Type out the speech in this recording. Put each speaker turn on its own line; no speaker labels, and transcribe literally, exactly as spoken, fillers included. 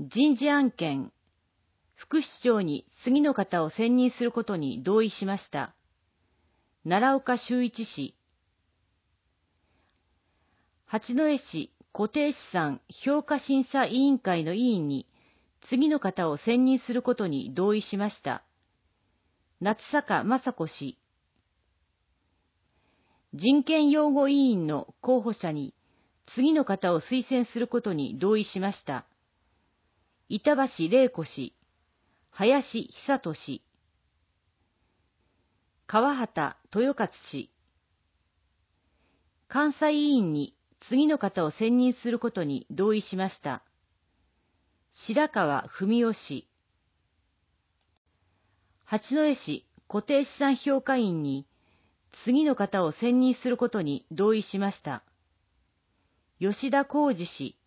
人事案件、副市長に次の方を選任することに同意しました。奈良岡修一氏。八戸市固定資産評価審査委員会の委員に次の方を選任することに同意しました。夏坂雅子氏。人権擁護委員の候補者に次の方を推薦することに同意しました。板橋玲子氏、林久人氏。川畑豊勝氏。監査委員に次の方を選任することに同意しました。白川文夫氏。八戸市固定資産評価員に次の方を選任することに同意しました。吉田浩二氏。